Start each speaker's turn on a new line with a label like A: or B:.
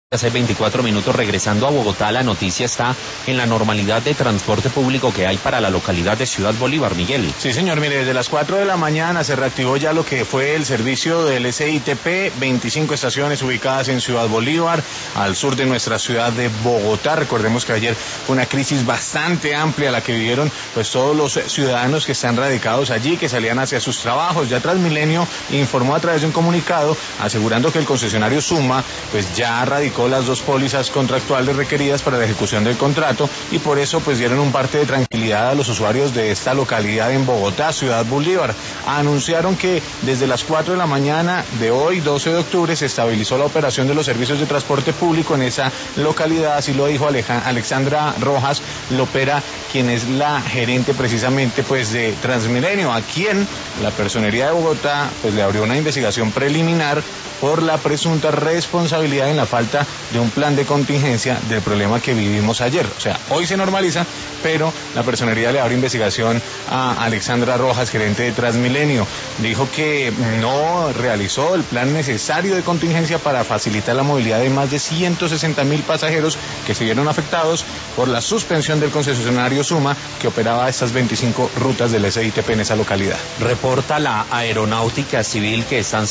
A: Hace 24 minutos regresando a Bogotá, la noticia está en la normalidad de transporte público que hay para la localidad de Ciudad Bolívar, Miguel.
B: Sí, señor, mire, desde las 4 de la mañana se reactivó ya lo que fue el servicio del SITP, 25 estaciones ubicadas en Ciudad Bolívar, al sur de nuestra ciudad de Bogotá. Recordemos que ayer fue una crisis bastante amplia la que vivieron pues todos los ciudadanos que están radicados allí, que salían hacia sus trabajos. Ya Transmilenio informó a través de un comunicado asegurando que el concesionario Suma pues ya radicó las 2 pólizas contractuales requeridas para la ejecución del contrato y por eso pues dieron un parte de tranquilidad a los usuarios de esta localidad en Bogotá, Ciudad Bolívar. Anunciaron que desde las 4 de la mañana de hoy, 12 de octubre, se estabilizó la operación de los servicios de transporte público en esa localidad, así lo dijo Alexandra Rojas Lopera, quien es la gerente precisamente pues de Transmilenio, a quien la Personería de Bogotá pues le abrió una investigación preliminar por la presunta responsabilidad en la falta de un plan de contingencia del problema que vivimos ayer. O sea, hoy se normaliza, pero la Personería le abre investigación a Alexandra Rojas, gerente de Transmilenio. Dijo que no realizó el plan necesario de contingencia para facilitar la movilidad de más de 160.000 pasajeros que se vieron afectados por la suspensión del concesionario Suma, que operaba estas 25 rutas del SITP en esa localidad.
A: Reporta la Aeronáutica Civil que están